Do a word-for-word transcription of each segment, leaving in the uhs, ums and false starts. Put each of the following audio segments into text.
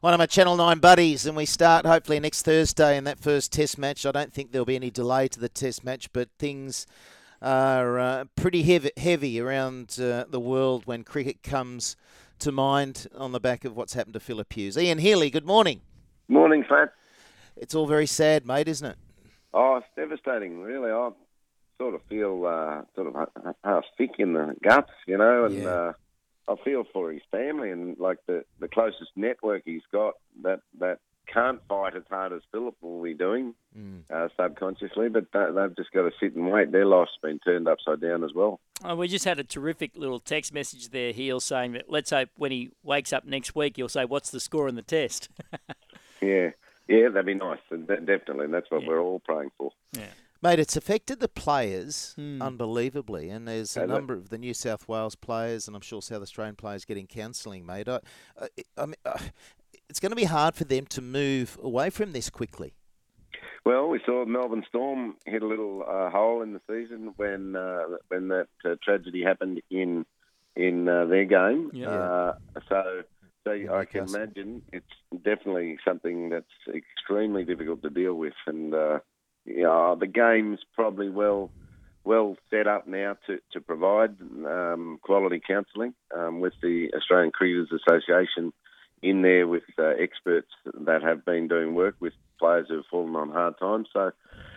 one of my Channel nine buddies, and we start hopefully next Thursday in that first Test match. I don't think there'll be any delay to the Test match, but things are uh, pretty heavy, heavy around uh, the world when cricket comes to mind on the back of what's happened to Phillip Hughes. Ian Healy, good morning. Morning, Fat. It's all very sad, mate, isn't it? Oh, it's devastating, really. I sort of feel uh, sort of half sick in the guts, you know, and Yeah. uh, I feel for his family and like the, the closest network he's got that, that can't fight as hard as Phillip will be doing mm. uh, subconsciously, but they've just got to sit and wait. Their life's been turned upside down as well. Oh, we just had a terrific little text message there, Heel, saying that let's hope when he wakes up next week, he'll say, what's the score in the Test? yeah, yeah, that'd be nice, and definitely, and that's what yeah. we're all praying for. Yeah. Mate, it's affected the players mm. unbelievably, and there's a Has number it? of the New South Wales players, and I'm sure South Australian players getting counselling, mate. I, I, I mean, uh, it's going to be hard for them to move away from this quickly. Well, we saw Melbourne Storm hit a little uh, hole in the season when uh, when that uh, tragedy happened in in uh, their game. Yeah. Uh, so, so Yeah, I can Newcastle. imagine it's definitely something that's extremely difficult to deal with, and uh, you know, the game's probably well well set up now to to provide um, quality counselling um, with the Australian Cricketers Association in there with uh, experts that have been doing work with players who have fallen on hard times. So,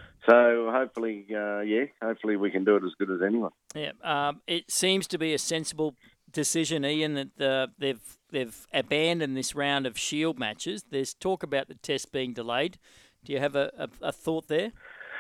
so hopefully, uh, yeah, hopefully we can do it as good as anyone. Yeah, um, it seems to be a sensible decision, Ian, that uh, they've they've abandoned this round of Shield matches. There's talk about the Test being delayed. Do you have a, a, a thought there?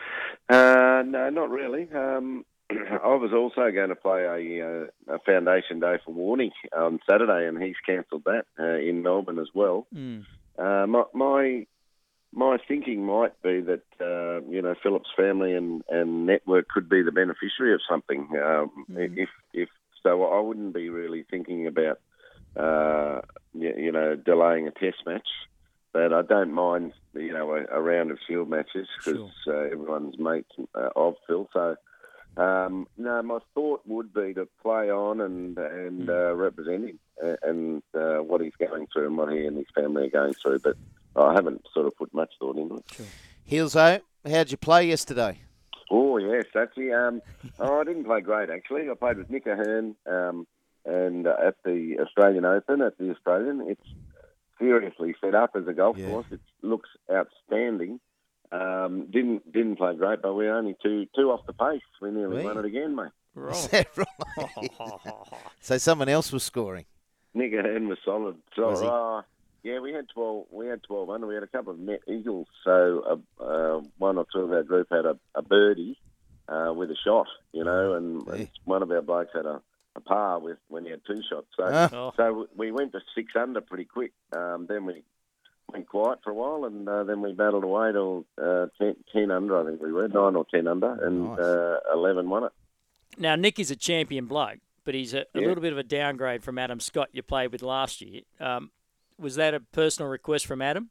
Uh, no, not really. Um, I was also going to play a, uh, a Foundation Day for Warney on Saturday, and he's cancelled that uh, in Melbourne as well. Mm. Uh, my, my my thinking might be that uh, you know Phillip's family and, and network could be the beneficiary of something. Um, Mm. If if so, I wouldn't be really thinking about uh, you, you know delaying a Test match. But I don't mind, you know, a, a round of Shield matches because Sure. uh, everyone's mates uh, of Phil. So, um, no, my thought would be to play on and and uh, represent him and uh, what he's going through and what he and his family are going through. But I haven't sort of put much thought into it. Sure. Heelzo, how'd you play yesterday? Oh, yes, actually. Um, oh, I didn't play great, actually. I played with Nick Ahern um, and uh, at the Australian Open, at the Australian. It's seriously set up as a golf Yeah. course. It looks outstanding. Um, didn't didn't play great, but we're only two two off the pace. We nearly Really? won it again, mate. Is that right? So someone else was scoring. Nick Ahern was solid. So, Was he? uh, yeah, we had twelve. We had twelve under. We had a couple of net eagles. So uh, uh, one or two of our group had a, a birdie uh, with a shot, you know, and, Yeah. and one of our blokes had a, a par with when he had two shots. So. Ah. Oh. So we went to six under pretty quick. Um, then we went quiet for a while, and uh, then we battled away till uh, ten, ten under, I think we were, nine or ten under, and Nice. uh, eleven won it. Now, Nick is a champion bloke, but he's a, a Yeah. little bit of a downgrade from Adam Scott you played with last year. Um, was that a personal request from Adam?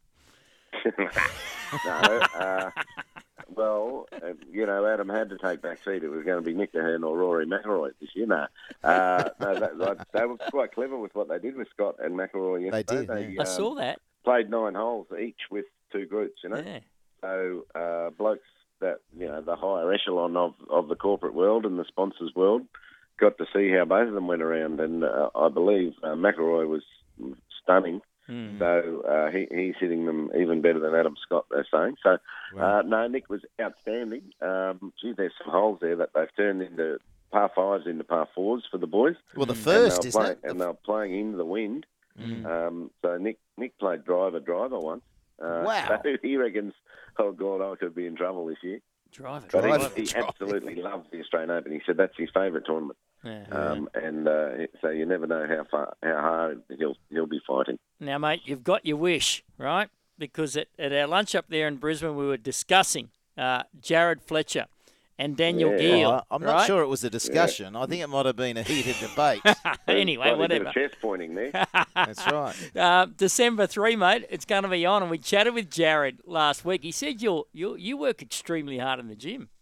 no, uh, well, uh, you know, Adam had to take back seat. It was going to be Nick Ahern or Rory McIlroy this year. No, uh, no that, that, they were quite clever with what they did with Scott and McIlroy yesterday. did, yeah. I saw that. Played nine holes each with two groups, you know. Yeah. So uh, blokes that, you know, the higher echelon of, of the corporate world and the sponsors world got to see how both of them went around. And uh, I believe uh, McIlroy was stunning. Mm. So uh, he, he's hitting them even better than Adam Scott, they're saying. So, Wow. uh, no, Nick was outstanding. Um, gee, there's some holes there that they've turned into par fives into par fours for the boys. Well, the And first, they were isn't playing, it? And they were playing into the wind. Mm. Um, so Nick Nick played driver driver once. Uh, Wow. So he reckons, oh God, I could be in trouble this year. Drive it. But Driver, he, he driver. absolutely loves the Australian Open. He said that's his favourite tournament. Yeah. Um, and uh, so you never know how far, how hard he'll he'll be fighting. Now, mate, you've got your wish, right? Because at, at our lunch up there in Brisbane, we were discussing uh, Jared Fletcher and Daniel Yeah. Gill. Oh, I'm not right? sure it was a discussion. I think it might have been a heated debate. Anyway, Quite a bit whatever. of chest pointing there. That's right. Uh, December third, mate, it's going to be on. And we chatted with Jared last week. He said you you you work extremely hard in the gym.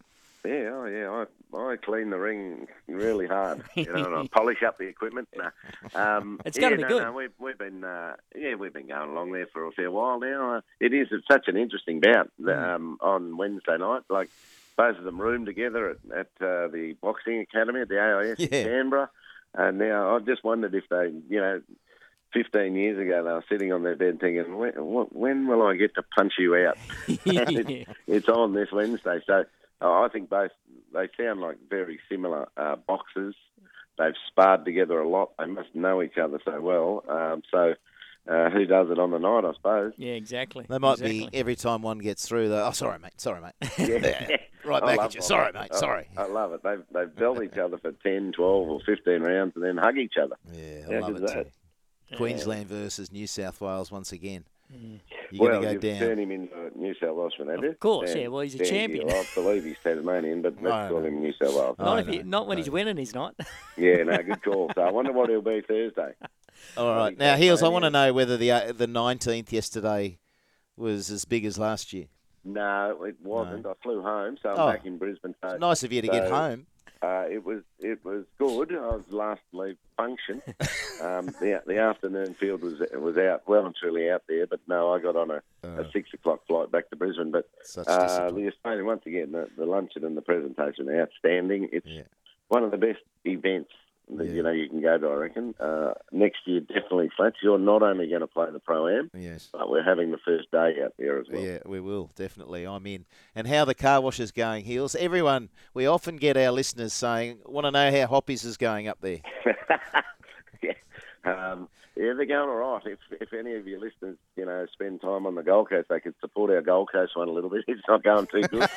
Yeah, oh yeah, I I clean the ring really hard, you know, and I polish up the equipment. No. Um, It's yeah, got to be no, good. No, we've we've been uh, yeah we've been going along there for a fair while now. Uh, it is it's such an interesting bout um, on Wednesday night. Like both of them room together at, at uh, the boxing academy at the A I S Yeah. in Canberra, and now I just wondered if they, you know. Fifteen years ago, they were sitting on their bed thinking, "When, when will I get to punch you out?" it's, it's on this Wednesday, so oh, I think both they sound like very similar uh, boxers. They've sparred together a lot. They must know each other so well. Um, so, uh, who does it on the night? I suppose. Yeah, exactly. They might exactly. be every time one gets through. Though. Oh, sorry, mate. Sorry, mate. Yeah. Right I back love at you. it. Sorry, mate. I, Sorry. I love it. They've they've belt each other for ten, twelve, or fifteen rounds, and then hug each other. Yeah, I How love good's it that? too. Queensland versus New South Wales once again. Mm. You're Well, going to you've go down. turned him into a New South Welshman, have you? Of course, Dan- yeah. Well, he's a Dan champion. Gill. I believe he's Tasmanian, but let's No, call no. him New South Wales. Not I if he, know, not when I he's know. winning, he's not. Yeah, no, good call. So I wonder what he'll be Thursday. All right. He's Now, Heels, I Tasmanian. want to know whether the uh, the nineteenth yesterday was as big as last year. No, it wasn't. I flew home, so I'm Oh. back in Brisbane. So, It's nice of you to get so- home. Uh, it was it was good. I was last leave function. Um, the the afternoon field was was out well and truly out there, but no, I got on a, Uh, a six o'clock flight back to Brisbane. But Such uh, discipline. the Australian once again, the, the luncheon and the presentation are outstanding. It's Yeah. one of the best events that Yeah. you know you can go to. I reckon uh, next year definitely Flats. You're not only going to play the Pro-Am, Yes. but we're having the first day out there as well. Yeah, we will, definitely. I'm in. And how the car wash is going, Heels. Everyone, we often get our listeners saying, want to know how Hoppies is going up there. yeah. Um, yeah, they're going all right. If if any of your listeners, you know, spend time on the Gold Coast, they could support our Gold Coast one a little bit. It's not going too good.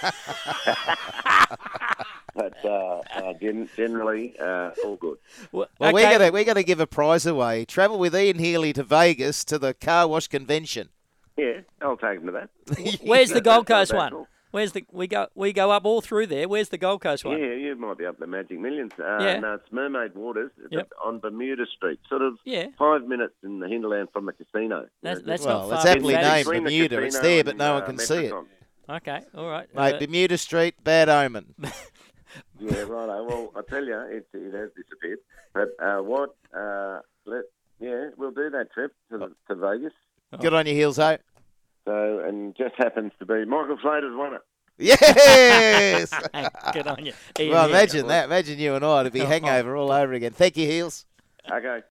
but uh, uh, gen- generally, uh, all good. Well, Well, okay. we're going to we're gonna give a prize away. Travel with Ian Healy to Vegas to the car wash convention. Yeah, I'll take them to that. Where's the That- Gold that's Coast not one? bad at all. Where's the we go? We go up all through there. Where's the Gold Coast one? Yeah, you might be up the Magic Millions. Uh, Yeah. No, it's Mermaid Waters. It's Yep. on Bermuda Street, sort of Yeah. five minutes in the hinterland from the casino. That's, that's Well, not it's far. aptly from named Vegas. Between the Bermuda. It's casino there, but and, no one uh, can see it. Metricon. Okay, all right. Mate, Uh, Bermuda Street, bad omen. Yeah, righto. Well, I tell you, it, it has disappeared. But uh, what? Uh, let yeah, we'll do that trip to, to Vegas. Good on your Heels, hey? So, and just happens to be Michael Slater's won it. Yes! Good on you. Ian Well, Healy. imagine that. Imagine you and I. It'd be Oh. hangover all over again. Thank you, Heels. Okay.